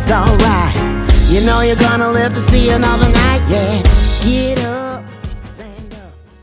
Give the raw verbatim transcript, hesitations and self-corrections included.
alright. You know you're gonna live to see another night, yeah. Get up.